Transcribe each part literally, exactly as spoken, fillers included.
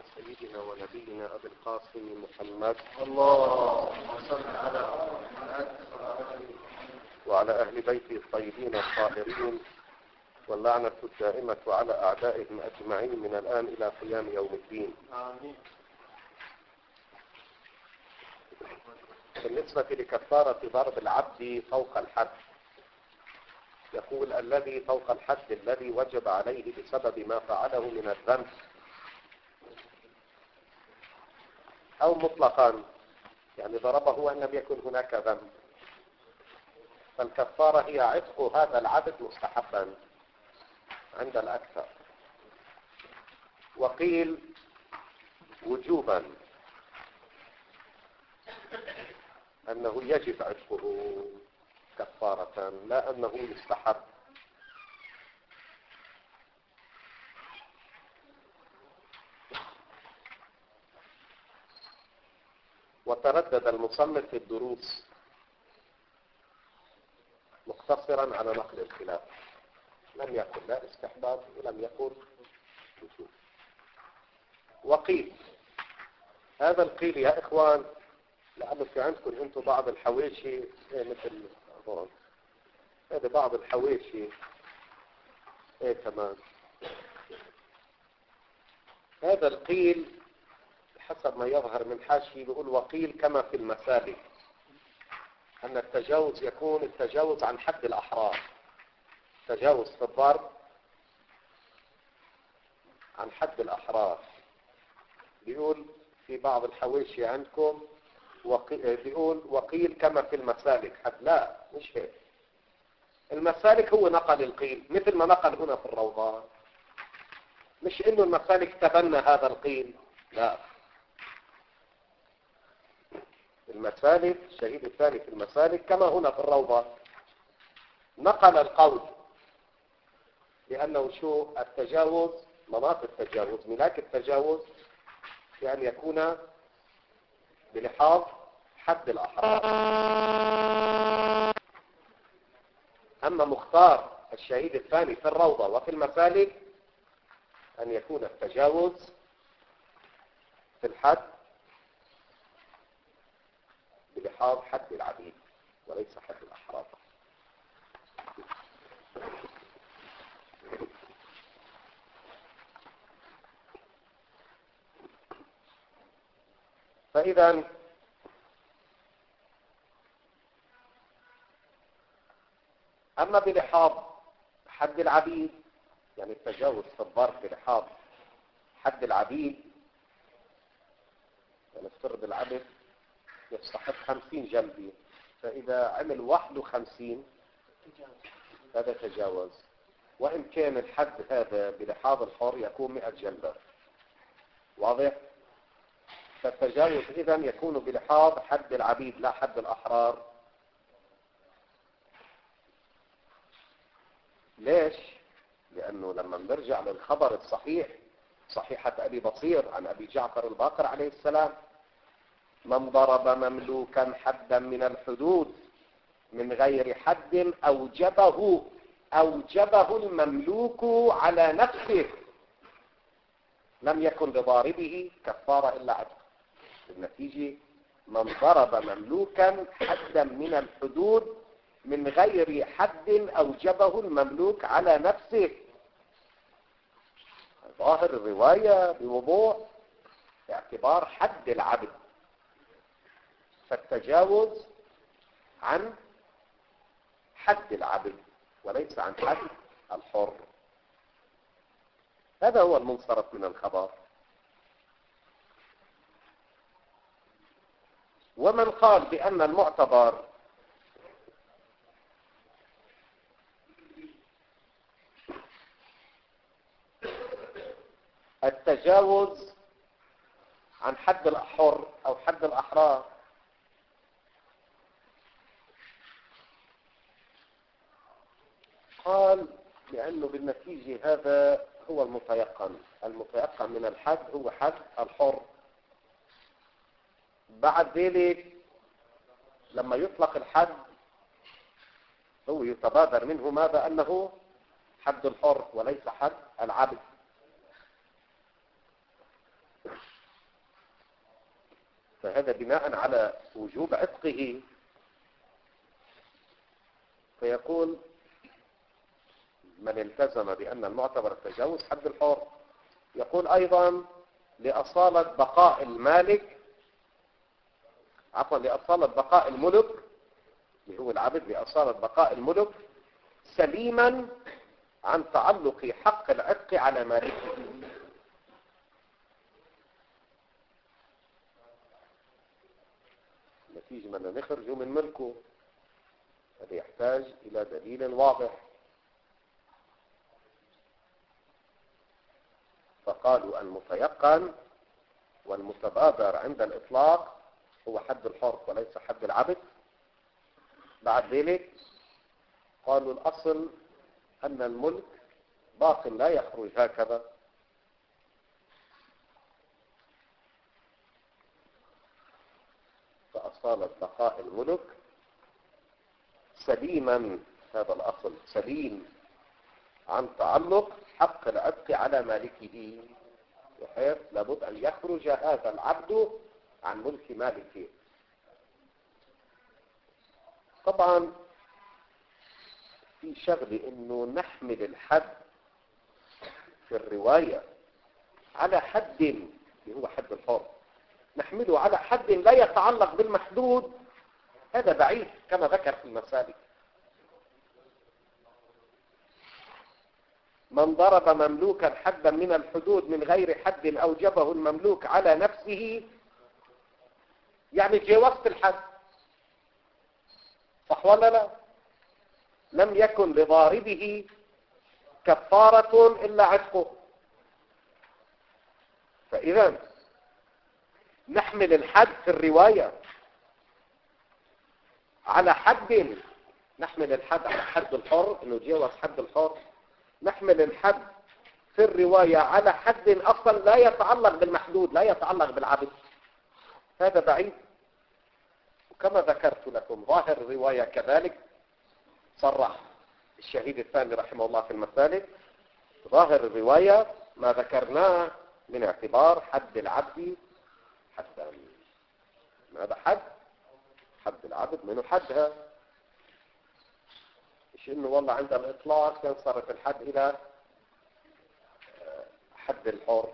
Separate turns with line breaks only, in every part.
سيدنا ونبينا أبي القاسم محمد
اللهم صل على محمد
وعلى أهل بيته الطيبين الطاهرين واللعنة الدائمة على أعدائهم أجمعين من الآن إلى قيام يوم الدين.
آمين.
بالنسبة لكفارة ضرب العبد فوق الحد، يقول الذي فوق الحد الذي وجب عليه بسبب ما فعله من الذنب، أو مطلقا يعني ضربه وأن لم يكن هناك ذنب، فالكفارة هي عتق هذا العبد مستحبا عند الأكثر، وقيل وجوبا أنه يجب عتقه كفارة لا أنه يستحب. وتردد المصنف في الدروس مقتصرا على نقل الخلاف، لم يقل لا استحباب ولم يقل وجوب. وقيل هذا القيل يا إخوان لأنه في عندكم أنتم بعض الحواشي مثل هون، هذا بعض الحواشي ايه كمان. هذا القيل حسب ما يظهر من حاشي بيقول وقيل كما في المسالك أن التجاوز يكون التجاوز عن حد الأحرار، تجاوز في الضرب عن حد الأحرار. بيقول في بعض الحواشي عندكم وقي... بيقول وقيل كما في المسالك حد، لا مش هيك. المسالك هو نقل القيل مثل ما نقل هنا في الروضات، مش انه المسالك تبنى هذا القيل، لا. المسالك الشهيد الثاني في المسالك كما هنا في الروضات نقل القول، لأنه شو التجاوز مناط التجاوز ملاك التجاوز بأن يكون بلحاظ حد الأحرار. أما مختار الشهيد الثاني في الروضة وفي المسالك أن يكون التجاوز في الحد بلحاظ حد العبيد وليس حد الأحرار. فإذا أما بلحاظ حد العبيد يعني التجاوز في الضرب بلحاظ حد العبيد، يعني افترض العبد يستحق خمسين جلدة، فإذا عمل واحد وخمسين هذا تجاوز، وإن كان الحد هذا بلحاظ الحر يكون مئة جلدة. واضح؟ فالتجاوز إذن يكون بلحاظ حد العبيد لا حد الأحرار. ليش؟ لأنه لما نرجع للخبر الصحيح صحيحة أبي بصير عن أبي جعفر الباقر عليه السلام: من ضرب مملوكا حدا من الحدود من غير حد أوجبه أوجبه المملوك على نفسه لم يكن لضاربه كفارة إلا عتق. بالنتيجة من ضرب مملوكا حدا من الحدود من غير حد أوجبه المملوك على نفسه. ظاهر الرواية بوضوح باعتبار حد العبد، فالتجاوز عن حد العبد وليس عن حد الحر. هذا هو المنصرف من الخبر. ومن قال بأن المعتبر التجاوز عن حد الحر أو حد الأحرار، قال لأنه بالنتيجة هذا هو المتيقن، المتيقن من الحد هو حد الحر. بعد ذلك لما يطلق الحد هو يتبادر منه ماذا؟ أنه حد الحر وليس حد العبد. فهذا بناء على وجوب عتقه. فيقول من التزم بأن المعتبر تجاوز حد الحر. يقول أيضا لأصالة بقاء المالك، عفوا لأصالة بقاء الملك، اللي هو العبد، لأصالة بقاء الملك سليما عن تعلق حق العتق على مالكه. نتيجة من نخرج من ملكه، هذا يحتاج إلى دليل واضح. فقالوا المتيقن والمتبادر عند الإطلاق هو حد الحر وليس حد العبد. بعد ذلك قالوا الأصل أن الملك باق لا يخرج هكذا. فأصالة بقاء الملك سليما، هذا الأصل سليم عن تعلق حق العتق على مالكه، بحيث لابد أن يخرج هذا العبد عن ملك مالكه. طبعا في شغل انه نحمل الحد في الرواية على حد اللي هو حد الحر، نحمله على حد لا يتعلق بالمحدود، هذا بعيد كما ذكر في المسالك. من ضرب مملوكا حدا من الحدود من غير حد أوجبه المملوك على نفسه، يعني جاوزت الحد، صح ولا لا؟ لم يكن لضاربه كفارة إلا عتقه. فإذا نحمل الحد في الرواية على حد، نحمل الحد على حد الحر انه جاوز حد الحر، نحمل الحد في الرواية على حد اصلا لا يتعلق بالمحدود، لا يتعلق بالعبد، هذا بعيد. وكما ذكرت لكم ظاهر الرواية كذلك صرح الشهيد الثاني رحمه الله في المسالك، ظاهر الرواية ما ذكرناه من اعتبار حد العبد حدا. هذا حد حد العبد منه حدها، مش انه والله عند الاطلاق ينصرف الحد الى حد الحر.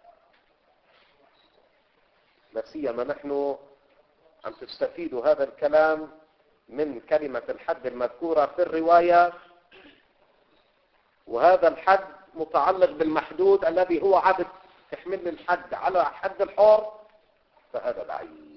لا سيما نحن عم تستفيدوا هذا الكلام من كلمة الحد المذكورة في الرواية، وهذا الحد متعلق بالمحدود الذي هو عبد، تحمل الحد على حد الحر، فهذا بعيد.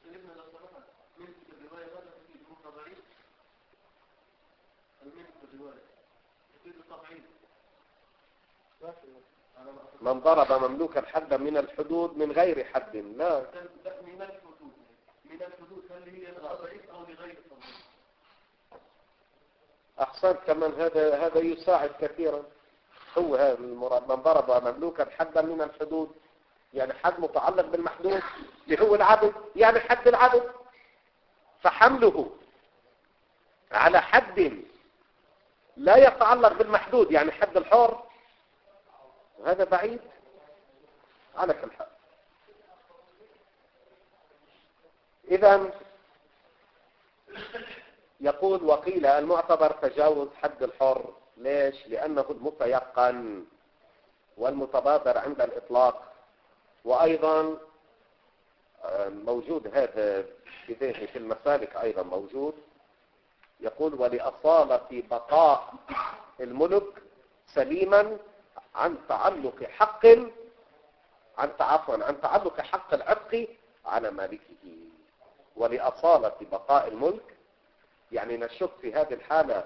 من ضرب مملوكا حدا من الحدود من غير حد، لا
من الحدود، من الحدود هل هي للضعيف او لغير الضعيف؟
احسنت كمان، هذا هذا يساعد كثيرا. هو هذا المراد، من ضرب مملوكا حدا من الحدود، يعني حد متعلق بالمحدود اللي هو العبد، يعني حد العبد، فحمله على حد لا يتعلق بالمحدود يعني حد الحر، هذا بعيد على كل حال. إذن يقول وقيل المعتبر تجاوز حد الحر. ليش؟ لأنه المتيقن والمتبادر عند الإطلاق. وأيضا موجود هذا في ذهني في المسالك، أيضا موجود، يقول ولأصالة بقاء الملك سليما عن تعلق حق عن عفوا عن تعلق حق العتق على مالكه. ولأصالة بقاء الملك يعني نشك في هذه الحالة،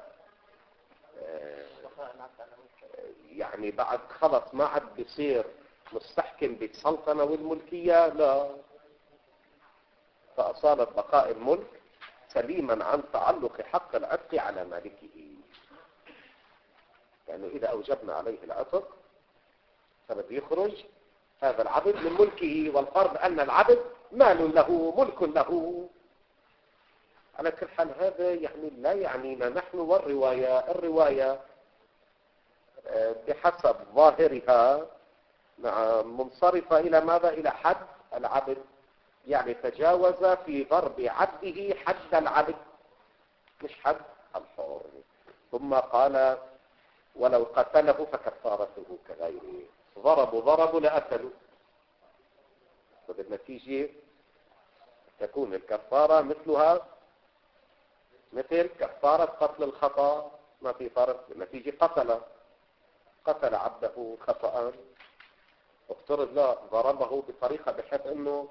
يعني بعد خلص ما عاد بيصير مستحكم بالسلطنة والملكية، لا. فأصالة بقاء الملك سليما عن تعلق حق العتق على مالكه، يعني إذا أوجبنا عليه العتق فبده يخرج هذا العبد من ملكه، والفرض أن العبد مال له ملك له. على كل حال هذا يعني لا يعنينا نحن والرواية. الرواية بحسب ظاهرها منصرفة إلى ماذا؟ إلى حد العبد. يعني تجاوز في ضرب عبده حد العبد مش حد الحر. ثم قال ولو قتله فكفارته كغيره. ضربوا ضربوا لقتلوا، فبالنتيجة تكون الكفارة مثلها مثل كفارة قتل الخطأ، ما في فرق. بالنتيجة قتل قتل عبده خطأ، افترض لا ضربه بطريقة بحيث انه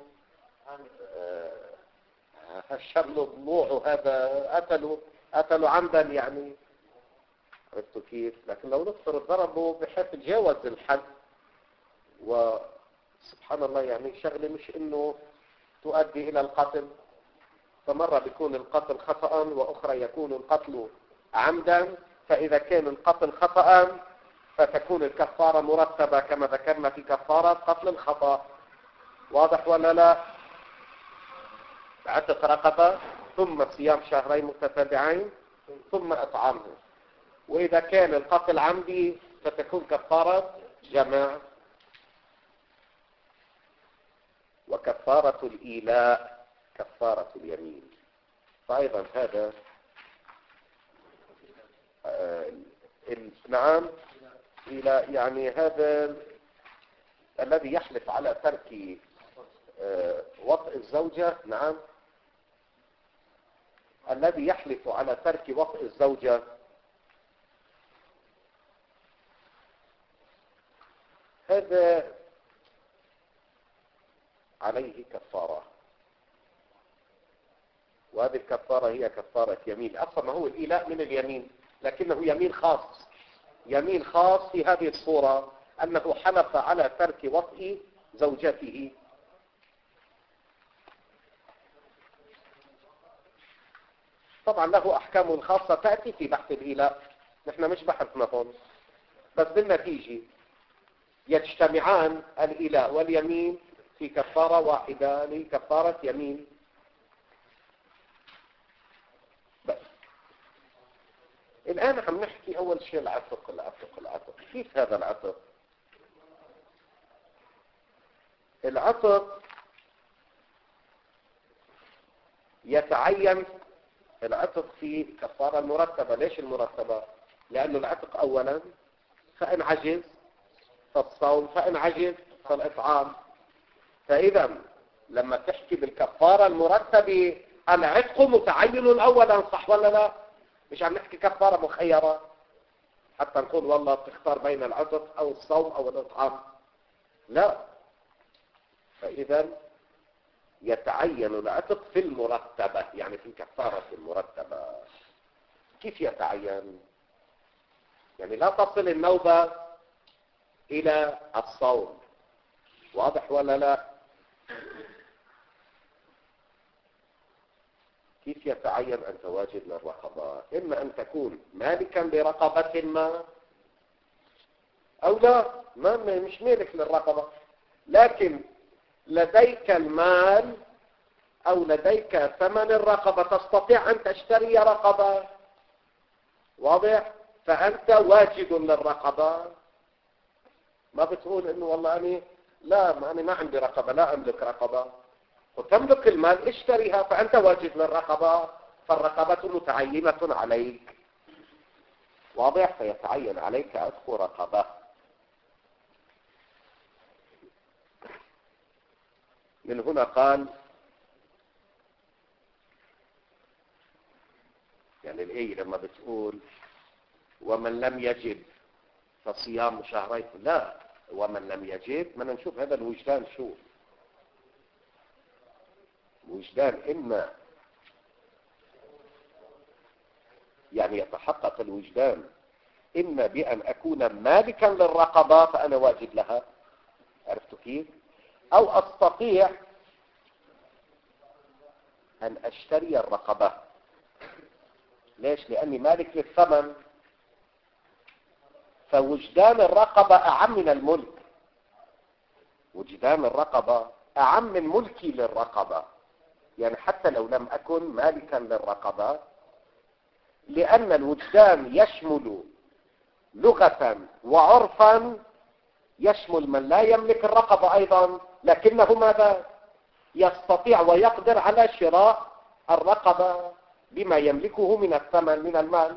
هشر له ضلوعه، هذا قتلوا قتلوا عمدا يعني، عرفتوا كيف؟ لكن لو نفترض ضربه بحيث تجاوز الحد، وسبحان الله يعني شغله مش انه تؤدي الى القتل، فمرة بيكون القتل خطأ واخرى يكون القتل عمدا. فاذا كان القتل خطأ فتكون الكفارة مرتبة كما ذكرنا في كفارة قتل الخطأ. واضح ولا لا؟ عتق رقبة ثم صيام شهرين متتابعين ثم اطعامه. واذا كان القتل عمدي فتكون كفارة جماع. وكفارة الإيلاء كفارة اليمين. فأيضا هذا آه نعم إيلاء يعني هذا الذي يحلف على ترك آه وطئ الزوجة. نعم الذي يحلف على ترك وطئ الزوجة هذا عليه كفارة، وهذه الكفارة هي كفارة يمين. أصلا ما هو الإيلاء من اليمين، لكنه يمين خاص، يمين خاص في هذه الصورة أنه حلف على ترك وطئ زوجته. طبعا له أحكام خاصة تأتي في بحث الإيلاء، نحن مش بحثنا هون، بس بالنتيجة يجتمعان الإيلاء واليمين في كفارة واحدة لكفارة يمين. بس الآن عم نحكي أول شيء العتق العتق العتق. كيف هذا العتق؟ العتق يتعين العتق في كفارة المرتبة. ليش المرتبة؟ لأنه العتق أولا فإن عجز فالصوم، فإن عجز فالإطعام. فإذا لما تحكي بالكفارة المرتبة العتق متعين أولا، صح ولا لا؟ مش عم نحكي كفارة مخيرة حتى نقول والله تختار بين العتق أو الصوم أو الإطعام، لا. فإذا يتعين العتق في المرتبة، يعني في الكفارة المرتبة. كيف يتعين؟ يعني لا تصل النوبة إلى الصوم، واضح ولا لا؟ كيف يتعين أن تواجد للرقبة؟ إما أن تكون مالكا لرقبة ما أو لا، ما مش مالك للرقبة، لكن لديك المال أو لديك ثمن الرقبة، تستطيع أن تشتري رقبة، واضح؟ فأنت واجد للرقبة. ما بتقول إنه والله أنا لا ما أنا ما عندي رقبة، لا أملك رقبة، وتملك المال اشتريها، فأنت واجد للرقبة، فالرقبة متعينة عليك، واضح؟ فيتعين عليك عتق رقبة. من هنا قال يعني الآية لما بتقول ومن لم يجد فصيام شهرين، لا، ومن لم يجد بدنا نشوف هذا الوجدان شو وجدان. إما يعني يتحقق الوجدان إما بأن أكون مالكا للرقبة فأنا واجد لها، عرفتوا كيف؟ أو أستطيع أن أشتري الرقبة. ليش؟ لأني مالك للثمن، فوجدان الرقبة أعم من الملك. وجدان الرقبة أعم من ملكي للرقبة، يعني حتى لو لم أكن مالكا للرقبة، لأن الوجدان يشمل لغة وعرفا، يشمل من لا يملك الرقبة أيضا، لكنه ماذا؟ يستطيع ويقدر على شراء الرقبة بما يملكه من الثمن من المال.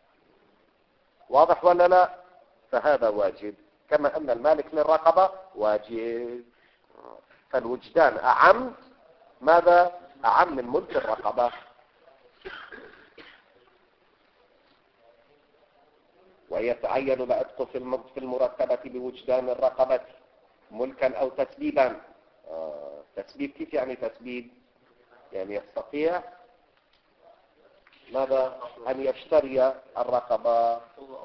واضح ولا لا؟ فهذا واجب، كما أن المالك للرقبة واجب. فالوجدان أعم، ماذا؟ أعم من ملك الرقبة. ويتعين العتق في المرتبة بوجدان الرقبة ملكا أو تسبيبا. آه. تسبيب كيف يعني تسبيب؟ يعني يستطيع ماذا؟ أن يشتري الرقبة.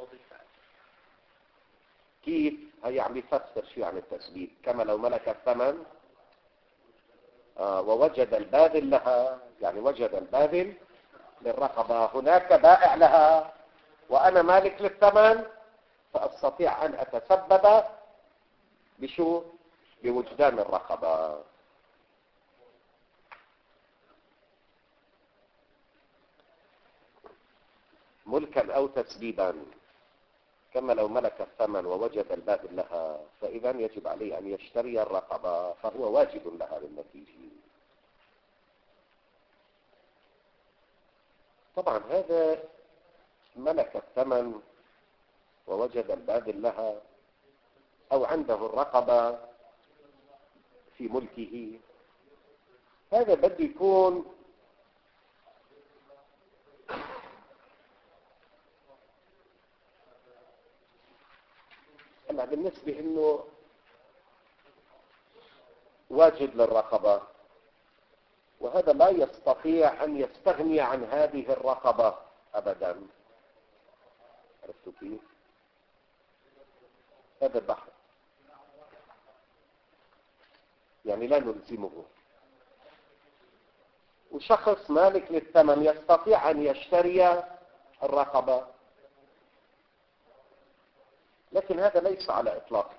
كيف؟ هي عم يفسر شو يعني التسبيب. كما لو ملك الثمن آه ووجد الباذل لها، يعني وجد الباذل للرقبة، هناك بائع لها وأنا مالك للثمن، فأستطيع أن أتسبب بشو؟ بوجدان الرقبة. ملكا أو تسبيبا، كما لو ملك الثمن ووجد الباذل لها، فإذا يجب عليه أن يشتري الرقبة، فهو واجب لها بالنتيجة. طبعا هذا ملك الثمن ووجد الباذل لها أو عنده الرقبة في ملكه، هذا بده يكون هلا بالنسبة إنه واجد للرقبة، وهذا لا يستطيع أن يستغني عن هذه الرقبة أبدا. عرفتوا كيف؟ هذا البحث يعني لا نلزمه. وشخص مالك للثمن يستطيع أن يشتري الرقبة، لكن هذا ليس على إطلاقه.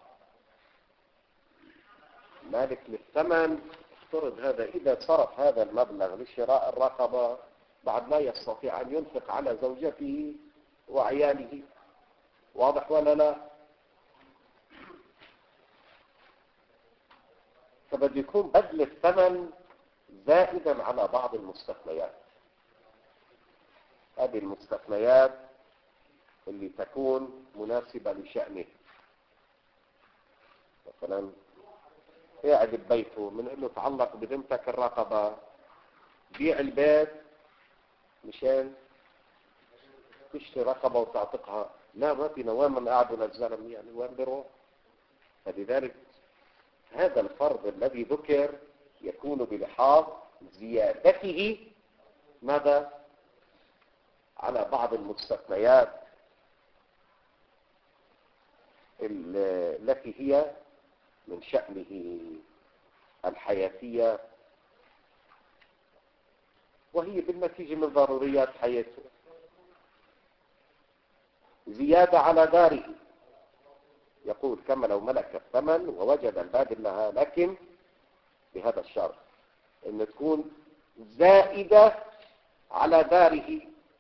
مالك للثمن افترض هذا إذا صرف هذا المبلغ لشراء الرقبة بعد لا يستطيع أن ينفق على زوجته وعياله. واضح ولا لا؟ فبده يكون بذل الثمن زائدا على بعض المستثنيات. هذه المستثنيات اللي تكون مناسبة لشأنه. مثلا قاعد ببيته بنقول له تعلق بذمتك الرقبة، بيع البيت مشان تشتري رقبة وتعتقها. لا، ما فينا، وين من قعدوا للزلم يعني، وين بيروح؟ فلذلك هذا الفرض الذي ذكر يكون بلحاظ زيادته ماذا؟ على بعض المستثنيات التي هي من شأنه الحياتية، وهي بالنتيجة من ضروريات حياته. زيادة على داره، يقول كما لو ملك الثمن ووجد الباذل لها، لكن بهذا الشرط ان تكون زائدة على داره.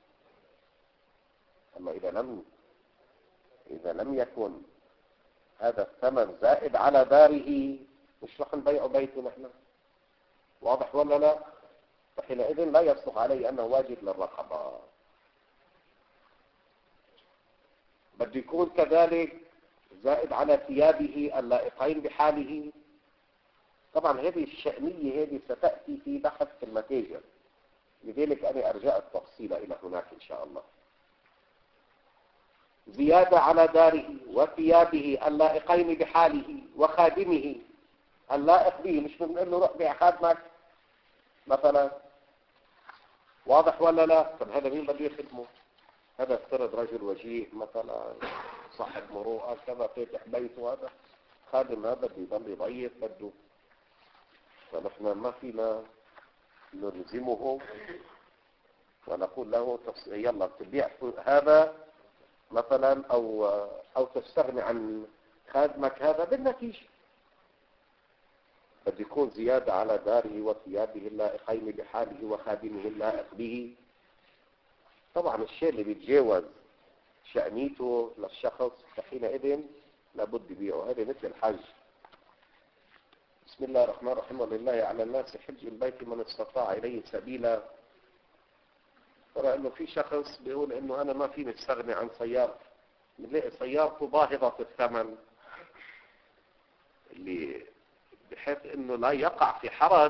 اما اذا لم اذا لم يكن هذا الثمن زائد على داره، مش رح نبيع بيته نحن. واضح ولا لا؟ فحينئذ لا يصلح عليه انه واجب للرقبة. بده يكون كذلك زائد على ثيابه اللائقين بحاله. طبعا هذه الشأنية هذه ستأتي في بحث في المتاجر، لذلك أنا أرجع التفصيل إلى هناك إن شاء الله. زيادة على داره وثيابه اللائقين بحاله وخادمه اللائق به. مش بنقول له روح بيع خادمك مثلا. واضح ولا لا؟ طب هذا مين بده يخدمه؟ هذا افترض رجل وجيه مثلا صاحب مروءة كذا فاتح بيته، هذا خادم هذا بده يضل يضيف بده، فنحن ما فينا نلزمه ونقول له يلا تبيع هذا مثلا او او تستغني عن خادمك هذا. بالنتيجة بده يكون زيادة على داره وثيابه اللائقين بحاله وخادمه اللائق به. طبعا الشيء اللي بيتجاوز شأنيته للشخص فحينئذ لابد يبيعه. هذا مثل الحج، بسم الله الرحمن الرحيم. ولله على الناس حج البيت من استطاع إليه سبيلا. ترى إنه في شخص بيقول إنه أنا ما فيني استغني عن سيارة، بنلاقي سيارته باهظة الثمن، اللي بحيث إنه لا يقع في حرج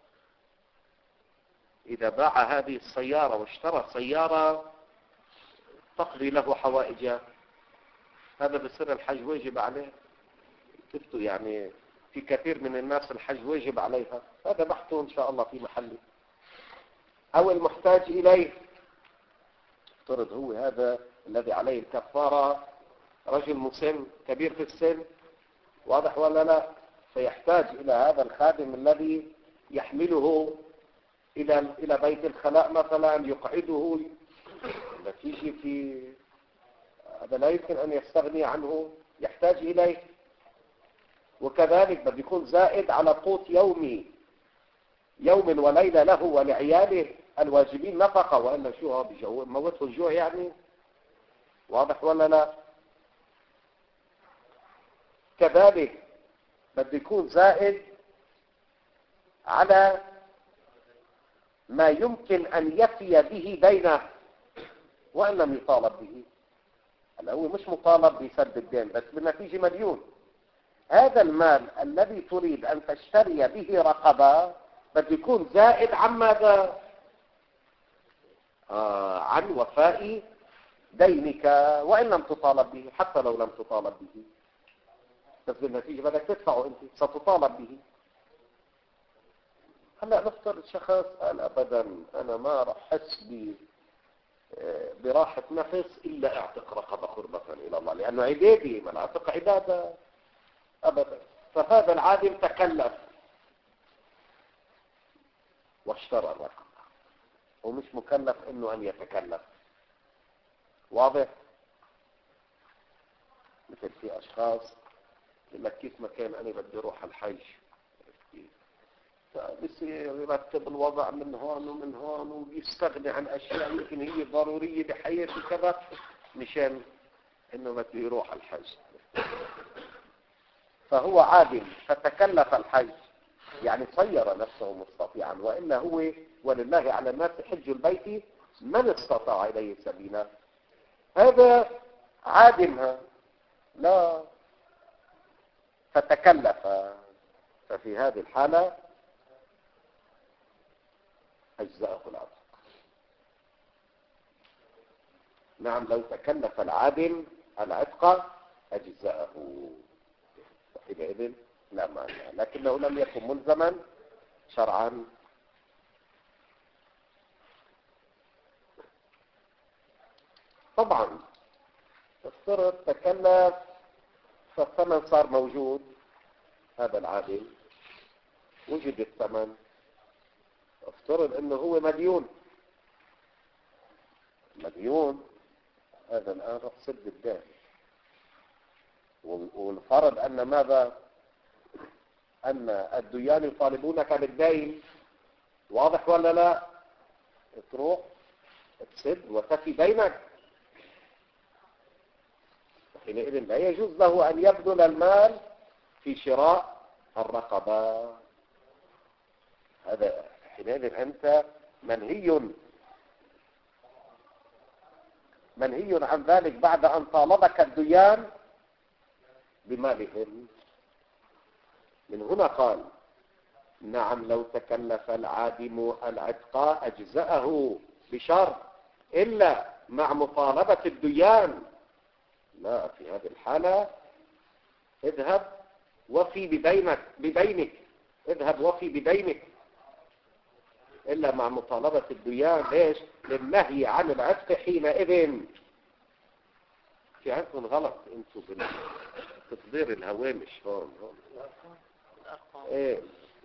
إذا باع هذه السيارة واشترى سيارة تقضي له حوائجه. هذا بصير الحج واجب عليه. شفتوا يعني في كثير من الناس الحج واجب عليها، هذا بحثه إن شاء الله في محله. أو المحتاج إليه، افترض هو هذا الذي عليه الكفارة رجل مسن كبير في السن، واضح ولا لا؟ فيحتاج إلى هذا الخادم الذي يحمله إلى إلى بيت الخلاء مثلا، يقعده. نتيجة في هذا لا يمكن أن يستغني عنه، يحتاج إليه. وكذلك بده يكون زائد على قوت يومي يوم وليلة له ولعياله الواجبين نفقة، وإلا شو بجو موته الجوع يعني، واضح ولا لا؟ كذلك بده يكون زائد على ما يمكن أن يفي به دينه وإن لم يطالب به. هلا هو مش مطالب بسد الدين، بس بالنتيجة مديون. هذا المال الذي تريد أن تشتري به رقبة بده يكون زائد عن ماذا؟ آه عن وفاء دينك وإن لم تطالب به، حتى لو لم تطالب به، بس بالنتيجة بدك تدفعه أنت، ستطالب به. هلا نفترض شخص قال أبدا أنا ما رح أحس براحة نفس إلا اعتق رقبة قربة إلى الله، لأنه عبادي، ما اعتق عبادة أبدا. فهذا العادل تكلف واشترى الرقبة، ومش مكلف إنه أن يتكلف. واضح؟ مثل في أشخاص يقول لك كيف ما كان أنا بدي أروح الحج، بصير يرتب الوضع من هون ومن هون ويستغني عن أشياء يمكن هي ضرورية بحياته كذا مشان إنه بده يروح الحج. فهو عادل فتكلف الحج، يعني صير نفسه مستطيعا. وإلا هو ولله على الناس حج البيت من استطاع إليه سبيلا. هذا عادل لا فتكلف، ففي هذه الحالة أجزاءه العتق. نعم لو تكلف العادل العتق أجزاءه، حينئذ لا مانع، لكنه لم يكن ملزما شرعا. طبعا افترض تكلف فالثمن صار موجود، هذا العادل وجد الثمن، افترض انه هو مديون مديون هذا الان رح تسد الدين، والفرض ان ماذا؟ ان الديان يطالبونك بالدين، واضح ولا لا؟ تروح تسد وتفي دينك. حينئذ لا يجوز له ان يبذل المال في شراء الرقبة. هذا حينئذ أنت منهي منهي عن ذلك بعد أن طالبك الديان بمالهم. من هنا قال نعم لو تكلف العادم العتق أجزأه بشرط إلا مع مطالبة الديان. لا، في هذه الحالة اذهب وفي بدينك بدينك اذهب وفي بدينك إلا مع مطالبة الديان. ليش؟ للنهي عن العتق حينئذ. في عندكم غلط انتوا بتقدير الهوامش هون هون ايه.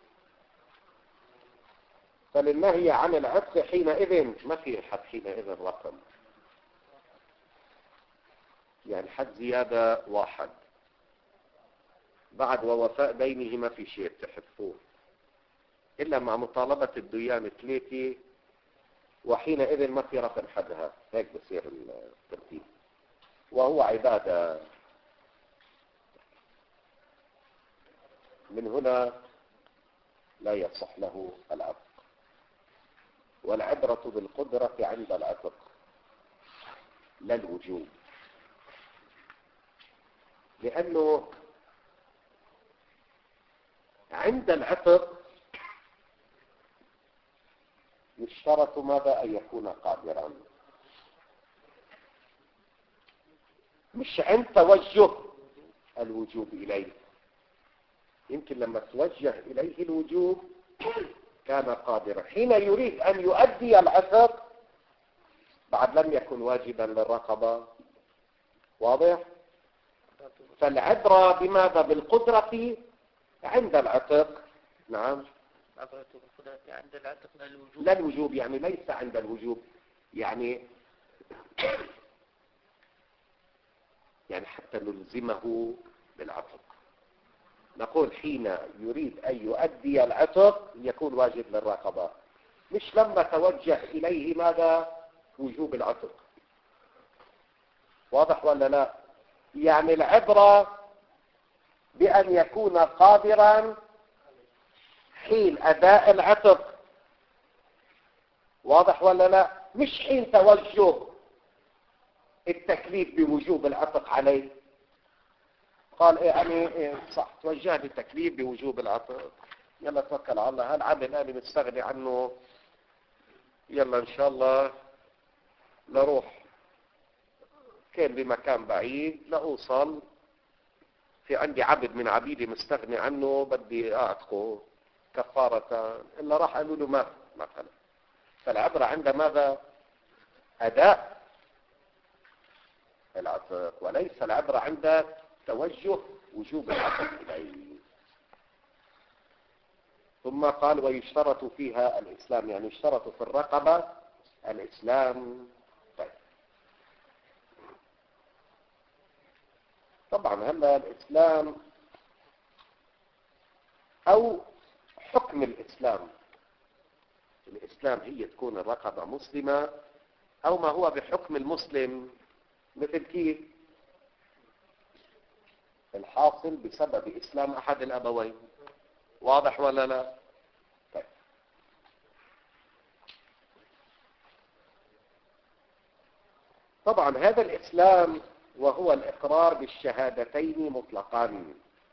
فللنهي عن العتق حينئذ، ما في حد حينئذ رقم، يعني حد زيادة واحد بعد ووفاء دينه ما في شيء تحفوه، إلا مع مطالبة الديان ثلاثة، وحينئذ ما في رقم حدها. هيك بصير الترتيب، وهو عبادة. من هنا لا يصح له العتق. والعبرة بالقدرة عند العتق لا الوجوب، لأنه عند العتق يشترط ماذا؟ أن يكون قادرا، مش عند توجه الوجوب إليه. يمكن لما توجه إليه الوجوب كان قادرا، حين يريد أن يؤدي العتق بعد لم يكن واجبا للرقبة. واضح؟ فالعبرة بماذا؟ بالقدرة عند العتق. نعم،
عبرة بالقدرة عند العتق لا الوجوب.
لا الوجوب يعني ليس عند الوجوب، يعني يعني حتى نلزمه بالعتق. نقول حين يريد أن يؤدي العتق يكون واجب للرقبة، مش لما توجه إليه ماذا؟ وجوب العتق. واضح ولا لا؟ يعني العبرة بأن يكون قادرا حين أداء العتق. واضح ولا لا؟ مش حين توجه التكليف بوجوب العتق عليه. قال إيه يعني إيه صح، توجه للتكليف بوجوب العتق، يلا توكل على الله، هالعمل أنا مستغني عنه، يلا إن شاء الله لروح كان بمكان بعيد لأوصل، في عندي عبد من عبيدي مستغني عنه بدي أعتقه كفارة، إلا راح قالوا له ما مثلا. فالعبرة عند ماذا؟ أداء العتق، وليس العبرة عند توجه وجوب العتق إليه. ثم قال ويشترط فيها الإسلام، يعني يشترط في الرقبة الإسلام. طيب طبعا هلا الإسلام أو حكم الإسلام، الإسلام هي تكون الرقبة مسلمة أو ما هو بحكم المسلم، مثل كيف الحاصل بسبب إسلام أحد الأبوين. واضح ولا لا؟ طيب. طبعا هذا الإسلام وهو الإقرار بالشهادتين مطلقا.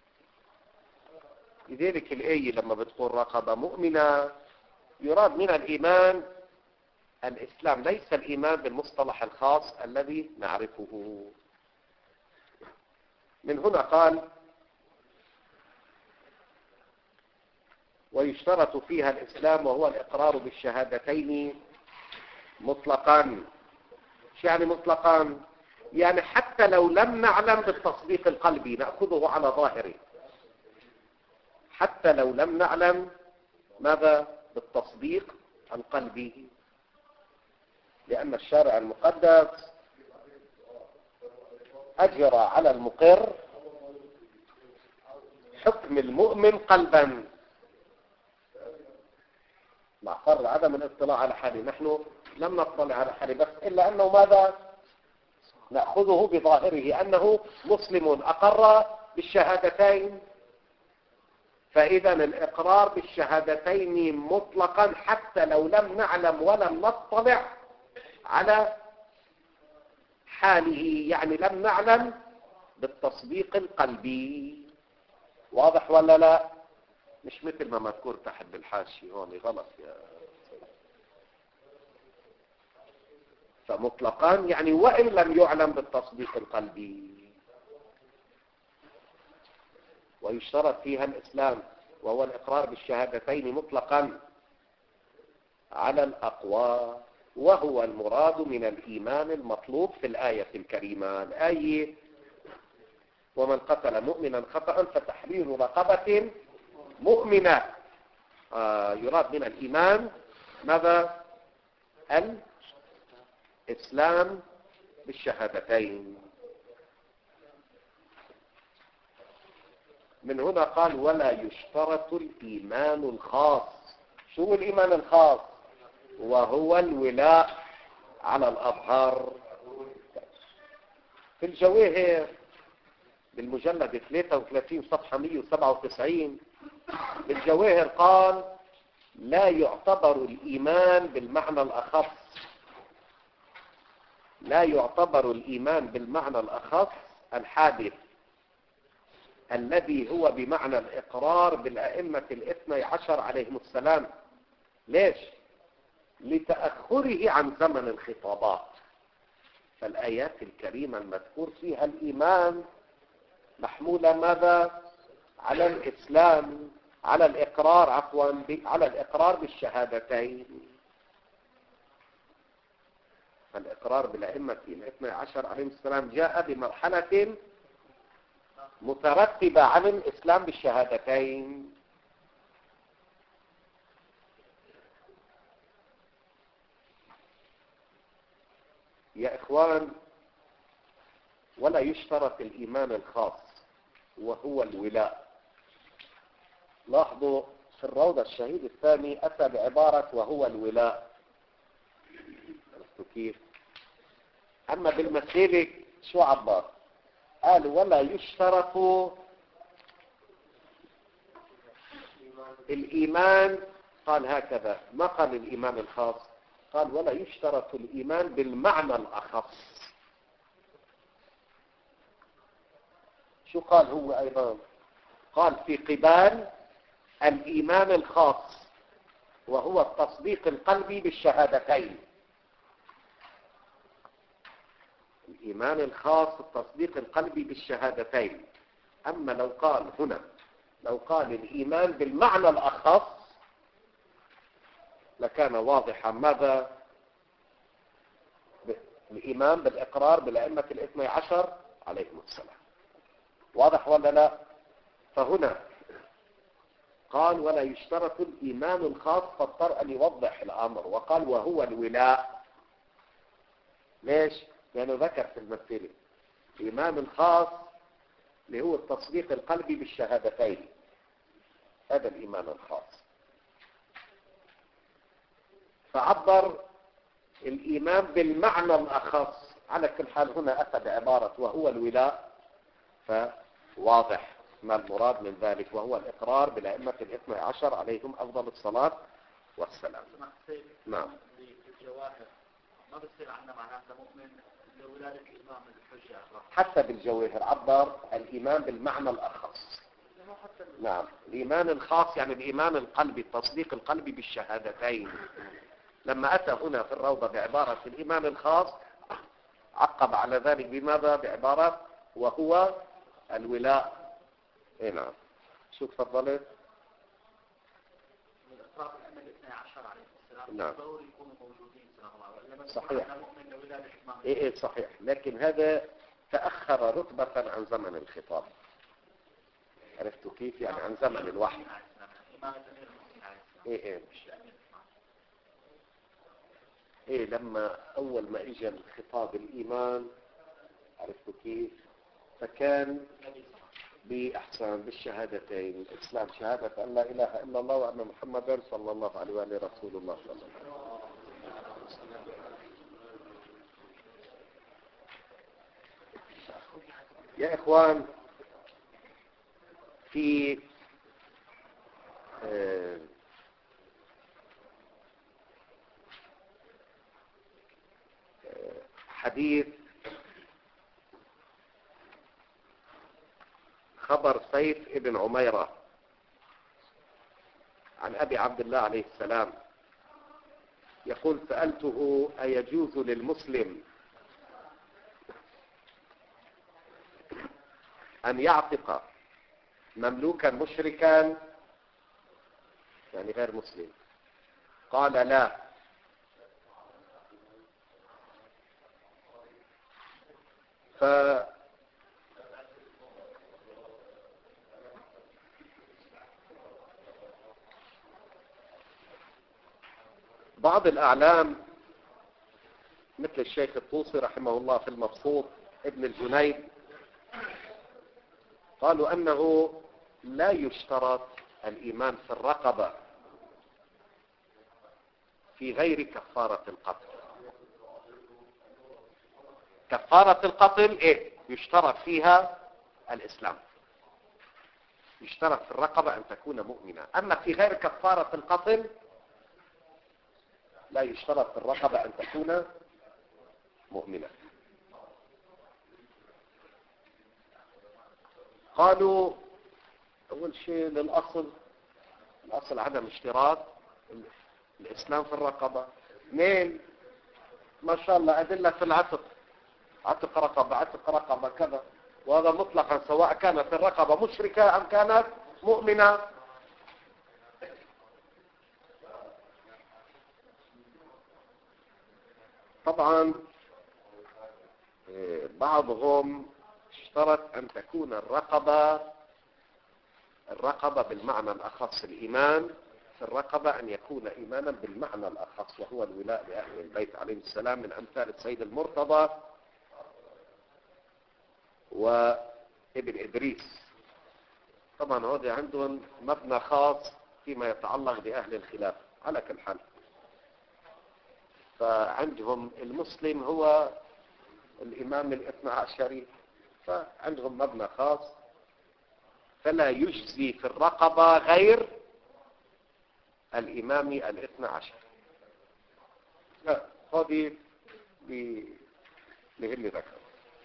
لذلك الآية لما بتقول رقبة مؤمنة يراد من الإيمان الإسلام، ليس الإيمان بالمصطلح الخاص الذي نعرفه. من هنا قال ويشترط فيها الإسلام وهو الإقرار بالشهادتين مطلقا. شو يعني مطلقا؟ يعني حتى لو لم نعلم بالتصديق القلبي نأخذه على ظاهره، حتى لو لم نعلم ماذا؟ بالتصديق القلبي، لأن الشارع المقدس أجرى على المقر حكم المؤمن قلبا مع فرض عدم الاطلاع على حاله. نحن لم نطلع على حاله، بس إلا أنه ماذا؟ نأخذه بظاهره أنه مسلم أقر بالشهادتين. فإذا الإقرار بالشهادتين مطلقا حتى لو لم نعلم ولم نطلع على حاله، يعني لم نعلم بالتصديق القلبي. واضح ولا لا؟ مش مثل ما مذكور تحت بالحاشي هون، غلط يا سيدي. فمطلقا يعني وإن لم يعلم بالتصديق القلبي. ويشترط فيها الإسلام وهو الإقرار بالشهادتين مطلقا على الأقوى، وهو المراد من الإيمان المطلوب في الآية الكريمة. الآية ومن قتل مؤمنا خطأ فتحرير رقبة مؤمنة. آه يراد من الإيمان ماذا؟ الإسلام بالشهادتين. من هنا قال ولا يشترط الإيمان الخاص. شو الإيمان الخاص؟ وهو الولاء على الأظهار. في الجواهر بالمجلد ثلاثة وثلاثين صفحة مئة وسبعة وتسعين بالجواهر قال لا يعتبر الإيمان بالمعنى الأخص لا يعتبر الإيمان بالمعنى الأخص الحادث الذي هو بمعنى الإقرار بالأئمة الاثني عشر عليهم السلام. ليش؟ لتأخره عن زمن الخطابات. فالآيات الكريمة المذكور فيها الإيمان محمولة ماذا؟ على الإسلام، على الإقرار عفوا على الإقرار بالشهادتين. فالإقرار بالأئمة الاثني عشر عليهم السلام جاء بمرحلة مترتبة على الإسلام بالشهادتين. يا إخوان، ولا يشترط الإيمان الخاص وهو الولاء. لاحظوا في الروضة الشهيد الثاني أتى بعبارة وهو الولاء. عرفتوا كيف؟ أما بالمسيلك شو عبر؟ قال ولا يشترط الإيمان، قال هكذا، ما قال الإيمان الخاص، قال ولا يشترط الإيمان بالمعنى الأخص. شو قال هو أيضا؟ قال في قبال الإيمان الخاص وهو التصديق القلبي بالشهادتين. الإيمان الخاص التصديق القلبي بالشهادتين. أما لو قال هنا لو قال الإيمان بالمعنى الأخص لكان واضحا ماذا؟ الإيمان بالإقرار بالأئمة الاثني عشر عليهم السلام. واضح ولا لا؟ فهنا قال ولا يشترط الإيمان الخاص، فاضطر أن يوضح الأمر وقال وهو الولاء. ليش؟ لأنه ذكر في المثل الإيمان الخاص اللي هو التصديق القلبي بالشهادتين. هذا الإيمان الخاص. فعبر الإيمان بالمعنى الأخص. على كل حال هنا أتى بعبارة وهو الولاء، فواضح ما المراد من ذلك، وهو الإقرار بالأئمة الاثني عشر عليهم أفضل الصلاة والسلام. نعم.
الجواهر ما بتصير عندنا معناتها مؤمن لولادة الإمام الحجة.
حتى بالجواهر عبر الإيمان بالمعنى الأخص. نعم. الإيمان الخاص يعني الإيمان القلبي، التصديق القلبي بالشهادتين. لما أتى هنا في الروضة بعبارة الإيمان الخاص عقب على ذلك بماذا؟ بعبارة وهو الولاء. اي نعم. شو تفضلت؟ نعم. صحيح. ايه ايه صحيح، لكن هذا تأخر رتبة عن زمن الخطاب. عرفتوا كيف؟ يعني عن زمن الوحي. ايه ايه ايه لما اول ما اجى الخطاب الايمان، عرفتوا كيف؟ فكان باحسان بالشهادتين الاسلام، شهادة ان لا اله الا الله وان محمدا صلى الله عليه وآله رسول الله صلى الله عليه وسلم. يا اخوان، في آه حديث خبر سيف ابن عميرة عن أبي عبد الله عليه السلام يقول سألته أيجوز للمسلم أن يعتق مملوكا مشركا يعني غير مسلم؟ قال لا. ف بعض الأعلام مثل الشيخ الطوسي رحمه الله في المبسوط، ابن الجنيد، قالوا أنه لا يشترط الإيمان في الرقبة في غير كفارة القتل. كفارة القتل إيه؟ يشترط فيها الإسلام، يشترط في الرقبة أن تكون مؤمنة. أما في غير كفارة القتل لا يشترط في الرقبة أن تكون مؤمنة. قالوا أول شيء للأصل، الأصل عدم اشتراط الإسلام في الرقبة. اثنين، ما شاء الله أدلة في العتق، عتق رقبة عتق رقبة كذا، وهذا مطلقا سواء كانت الرقبة مشركة أم كانت مؤمنة. طبعا بعضهم اشترط أن تكون الرقبة الرقبة بالمعنى الأخص، الإيمان في الرقبة أن يكون إيمانا بالمعنى الأخص، وهو الولاء لأهل البيت عليه السلام، من أمثال السيد المرتضى وابن إدريس. طبعا هذا عندهم مبنى خاص فيما يتعلق بأهل الخلافة على كل حال. فعندهم المسلم هو الإمام الاثنى عشري، فعندهم مبنى خاص، فلا يجزي في الرقبة غير الإمام الاثنى عشر. لا هذه لهن ذكر.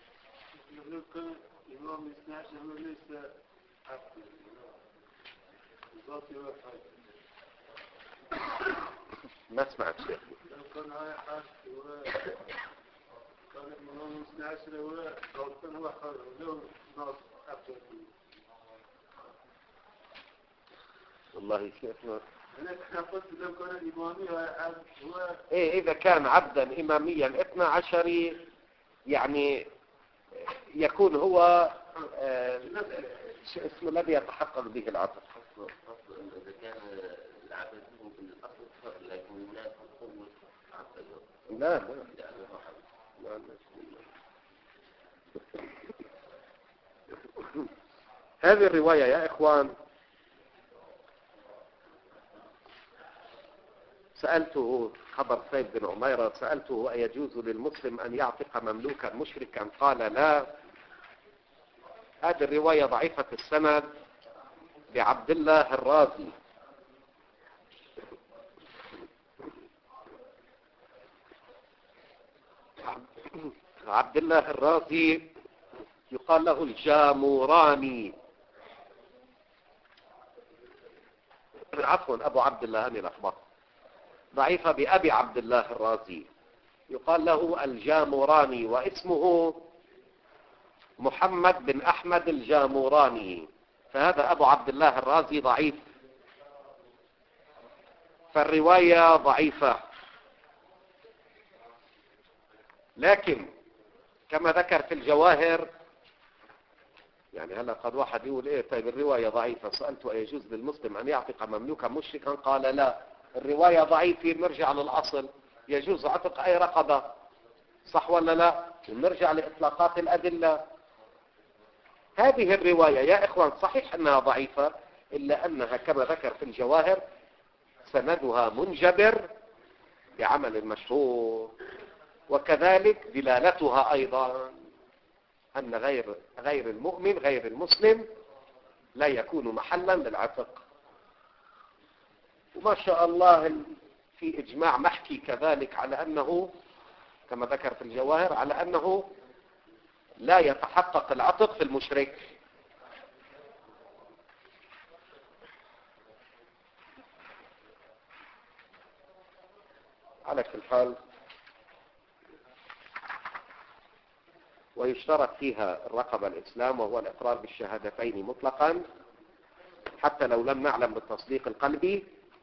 الإمام الاثنى عشر هو ليس عبد الباطل والحاج.
ما سمعت شيء.
كان هاي حاج كان الإمام الاثنى عشر هو كان هو حاج له ناس عبد.
والله شيخنا
أنا قلت لو كان الإمامي هو
إيه إذا كان عبدا إماميا اثنى عشري يعني يكون هو آه اسمه الذي يتحقق به العبد.
إذا كان العبد هو بالأصل لكن لا تقوم عبد.
لا لا لا هذه الرواية يا إخوان سألته، خبر سيد بن عميرة، سألته أيجوز للمسلم أن يعتق مملوكا مشركا؟ قال لا. هذه الرواية ضعيفة السند بعبد الله الرازي. عبد الله الرازي يقال له الجاموراني، عفوا أبو عبد الله أني لخبط، ضعيفة بأبي عبد الله الرازي، يقال له الجاموراني، واسمه محمد بن أحمد الجاموراني، فهذا أبو عبد الله الرازي ضعيف، فالرواية ضعيفة. لكن كما ذكر في الجواهر، يعني هلا قد واحد يقول ايه طيب الرواية ضعيفة، سألته أيجوز للمسلم أن يعتق مملوكا مشركا؟ قال لا. الرواية ضعيفة، نرجع للأصل، يجوز عتق أي رقبة، صح ولا لا؟ ونرجع لإطلاقات الأدلة. هذه الرواية يا إخوان صحيح أنها ضعيفة، إلا أنها كما ذكر في الجواهر سندها منجبر بعمل مشهور، وكذلك دلالتها أيضا أن غير غير المؤمن غير المسلم لا يكون محلا للعتق. وما شاء الله في إجماع محكي كذلك على أنه كما ذكر في الجواهر على أنه لا يتحقق العتق في المشرك. على كل حال ويشترط فيها الرقبة الإسلام، وهو الإقرار بالشهادتين مطلقا حتى لو لم نعلم بالتصديق القلبي،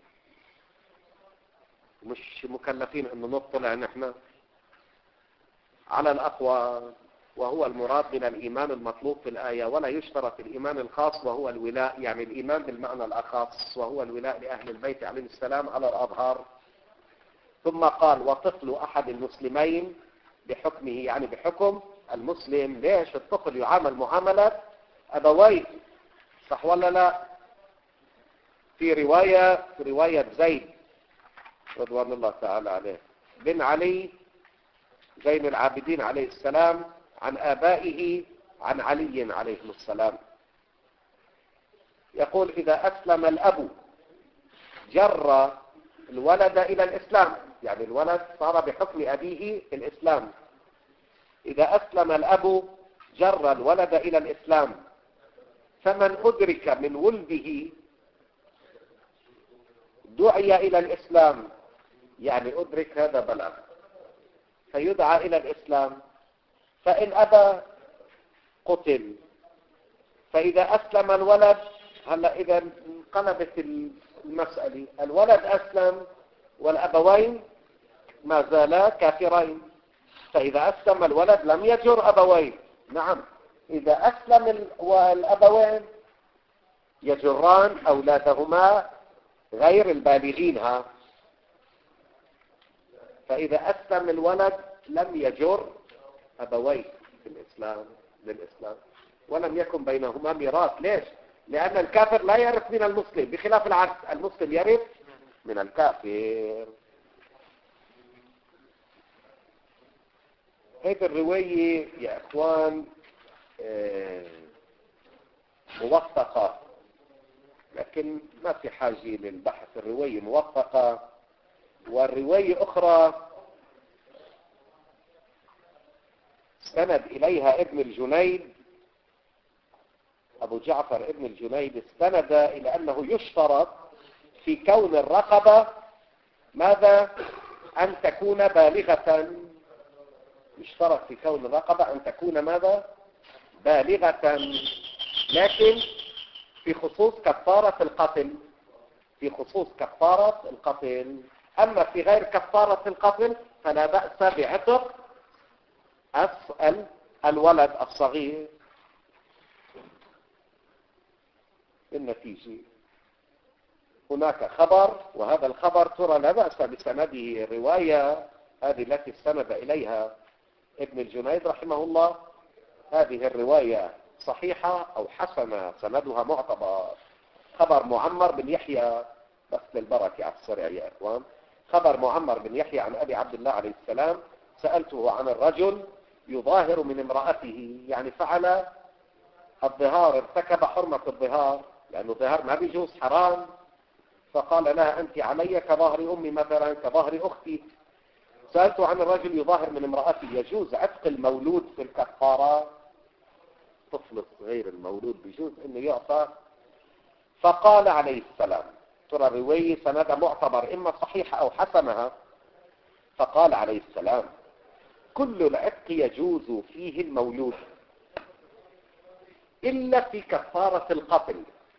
مش مكلفين أن نطلع نحن على الأقوى، وهو المراد من الإيمان المطلوب في الآية. ولا يشترط الإيمان الخاص وهو الولاء، يعني الإيمان بالمعنى الأخص وهو الولاء لأهل البيت عليه السلام على الأظهار. ثم قال وطفل أحد المسلمين بحكمه، يعني بحكم المسلم. ليش الطفل يعامل معاملة أبويه، صح ولا لا؟ في رواية في رواية زيد رضوان الله تعالى عليه بن علي زين العابدين عليه السلام عن آبائه عن علي عليه السلام. يقول إذا أسلم الأب جر الولد إلى الإسلام، يعني الولد صار بحكم أبيه الإسلام. إذا أسلم الأب جر الولد إلى الإسلام، فمن أدرك من ولده دعي إلى الإسلام، يعني أدرك هذا بلغ فيدعى إلى الإسلام، فإن أبى قتل. فإذا أسلم الولد، هلا إذا انقلبت المسألة، الولد أسلم والأبوين ما زالا كافرين، فإذا أسلم الولد لم يجر أبوين. نعم، إذا أسلم الأبوين يجران أولادهما غير البالغين. ها، فإذا أسلم الولد لم يجر أبويه في الإسلام للإسلام، ولم يكن بينهما ميراث. ليش؟ لأن الكافر لا يرث من المسلم، بخلاف العكس، المسلم يرث من الكافر. هذه الرواية يا إخوان موثقة، لكن ما في حاجة للبحث. الرواية موثقة، والرواية أخرى استند إليها ابن الجنيد، أبو جعفر ابن الجنيد استند إلى أنه يشترط في كون الرقبة ماذا؟ أن تكون بالغة. يشترط في كون الرقبة أن تكون ماذا؟ بالغة. لكن في خصوص كفارة القتل، في خصوص كفارة القتل. أما في غير كفارة القتل فلا بأس بعتق أسأل الولد الصغير. النتيجة هناك خبر، وهذا الخبر ترى لا بأس بسنده. الرواية هذه التي استند إليها ابن الجنيد رحمه الله، هذه الرواية صحيحة أو حسنة، سندها معتبر. خبر معمر بن يحيى، بس للبركة على السريع يا إخوان، خبر معمر بن يحيى عن أبي عبد الله عليه السلام: سألته عن الرجل يظاهر من امرأته، يعني فعل الظهار، ارتكب حرمة الظهار، لأنه الظهار ما بيجوز، حرام. فقال لها: أنت علي كظهر أمي مثلا، كظهر أختي. سألته عن الرجل يظاهر من امرأته، يجوز عتق المولود في الكفارة؟ طفل صغير المولود بيجوز انه يعطى؟ فقال عليه السلام، ترى الرواية سندها معتبر، اما صحيحة او حسنها. فقال عليه السلام: كل العتق يجوز فيه المولود الا في كفارة القتل.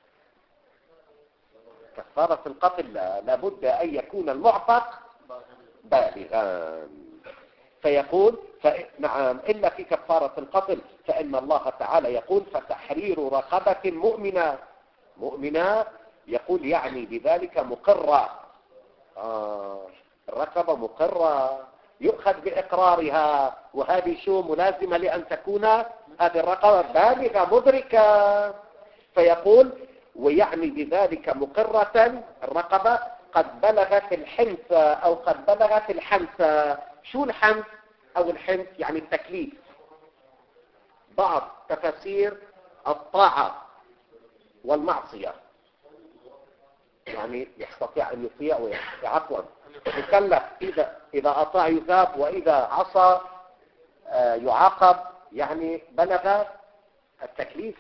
كفارة القتل لابد ان يكون المعتق بالغا. فيقول نعم، إلا في كفارة القتل، فإن الله تعالى يقول: فتحرير رقبة مؤمنة. مؤمنة يقول يعني بذلك مقرة. آه الرقبة مقرة، يؤخذ بإقرارها، وهذه شو ملازمة لأن تكون هذه الرقبة بالغة مدركة. فيقول: ويعني بذلك مقرة الرقبة قد بلغت الحنث أو قد بلغت الحنث. شو الحنث أو الحنث؟ يعني التكليف. بعض تفاسير الطاعة والمعصية، يعني يستطيع أن يطيع ويستطيع، عفوا يكلف، إذا إذا أطاع يثاب وإذا عصى يعاقب، يعني بلغ التكليف.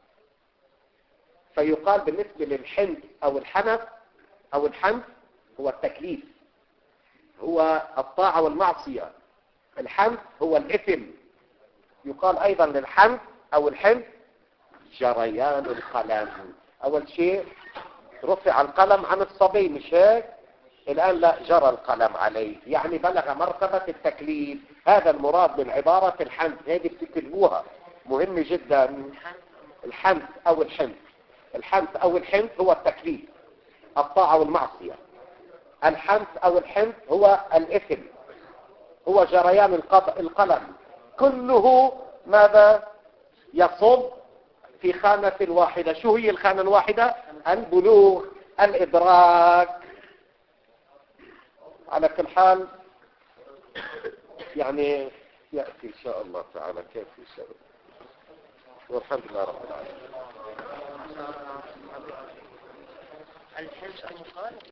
فيقال بالنسبة للحنث أو الحنث أو الحنث هو التكليف، هو الطاعة والمعصية. الحنث هو الإثم. يقال أيضا للحنث أو الحنث جريان القلم. أول شيء رفع القلم عن الصبي، مش هيك؟ الآن لا، جرى القلم عليه، يعني بلغ مرتبة التكليف. هذا المراد من عبارة الحنث، هذه بتكتبوها، مهم جدا. الحنث أو الحنث، الحنث أو الحنث هو التكليف، الطاعة والمعصية. الحنث أو الحنث هو الإثم، هو جريان القلم. كله ماذا يصب في خانة واحدة. شو هي الخانة الواحدة؟ البلوغ، الإدراك. على كل حال يعني يأتي إن شاء الله تعالى كيف إن شاء الله، والحمد لله رب العالمين.
الحنس المخالف